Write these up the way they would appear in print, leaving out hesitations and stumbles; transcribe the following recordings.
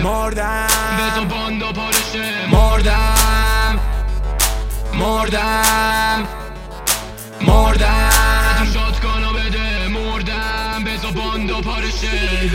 مردم به تو باندو پارشه مردم مردم مردم تو شاد کانو بده مردم به تو باندو پارشه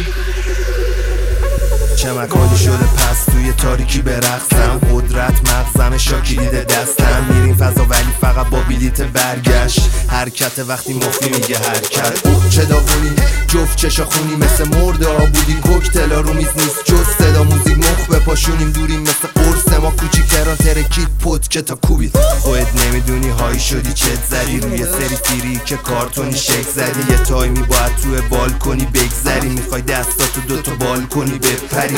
چمکالی شده پس توی تاریکی برقصم قدرت مغزم شاکی دیده دستم میریم فضا ولی فقط با بلیت برگشت حرکت وقتی مفتی میگه حرکت چه داغونی جفت چشا خونی مثل مرده ها بودی کوکتلا رو میز نیست جز صدا موزیک مخ بپاشونیم دوریم مثل قرص ما کوچیکتران ترکید پد که تا کوبید خودت نمیدونی هایی شدی چت زدی روی سری سیری که کارتونی شک زدی یه تایمی باید توی بالکنی بگذری میخوای دستاتو دوتا بالکنی بپری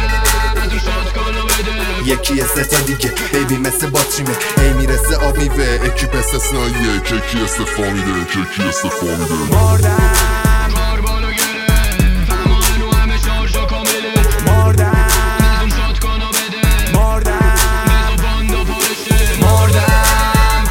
یکی سه تا دیگه بیبی مثل باتریمه هی میرسه آب میوه اکیپ استثنائیه ککی استفامیده ککی استفامیده مردم کاربانو گرفت همانو همه شارژا کامله مردم تو شاد کانو بده مردم به تو باندو پارشه مردم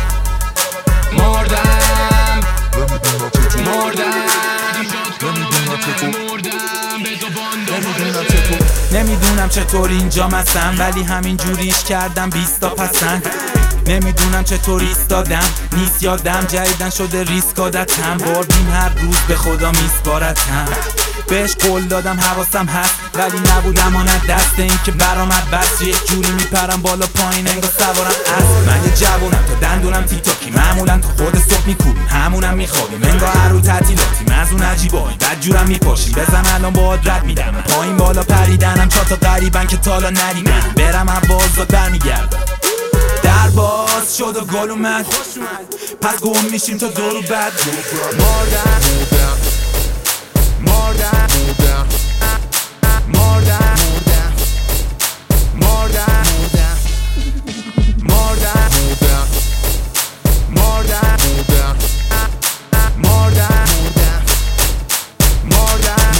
مردم مردم تو شاد کانو بده مردم به تو باندو پارشه نمیدونم چطور اینجا مثلا ولی همین جوریش کردم 20 تا پسند نمیدونم چطور ایستادم نیست یادم جدیدن شده ریسک عادتم بردیم هر روز به خدا میسپارتم بهش قول دادم حواسم هست ولی نبودم آنت دست این که برامد بس یک جوری میپرم بالا پایین انگار سوارم اسب من یه جوونم تا دندونم تیک تاکی معمولا تا خود صبح میکوبیم همونم میخوابیم انگار هر رو تعطیلاتیم از اون عجیبایی بد جورم میپاشی بزن الان باهات رد میدم پایین بالا پریدنم چهار تا غریبن که تالا ندیدم برم حوازات برمیگردم در باز شد و گل اومد پس گم میشیم تا دورو بعد مردم مردم مردم مردم مردم مردم مردم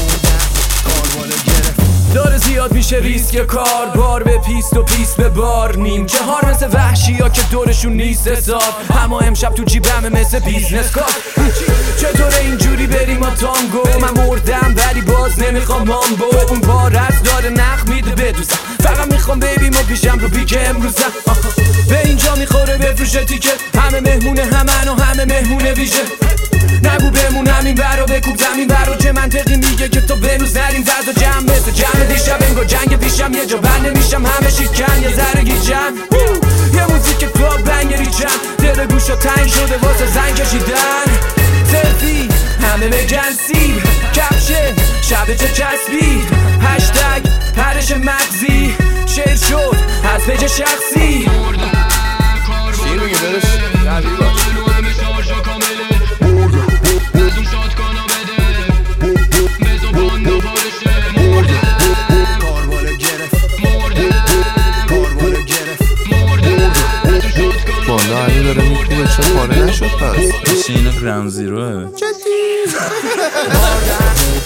داره زیاد میشه ریسک کار بار به پیست و پیست به بار نیم چهار مثل وحشی ها که دورشون نیست حساب اما امشب تو جیبمه مثل بیزنس کار چطوره اینجوری بریم ما تانگو من مردم ولی باز نمیخوام مامبو اون بارت داره نخ میده بدوزم فقط میخوام بیبیمو پیشم رو پیک امروزم به اینجا میخوره بفروشه تیکه همه مهمونه همن و همه مهمونه ویژه نگو بمون همین برا بکوب زمین برا چه منطقی میگه که تو بنوز نریم زد و جمع مثل جمع دیشب انگار جنگ پیشم یه جا بند نمیشم همه شیکن یه ذره گیجم یه موزیک کلاب بنگری چند دل گوشا تنگ شده واسه زنگ کشیدن سلفی همه بگن سیب کپشن شب چه چسبی هشتگ پرش مغزی شعر شد از پیج شخصی چی میگی برش نبی باش بالا علی داره میکنه چه پاره نشد پس این گراند زیروه مردم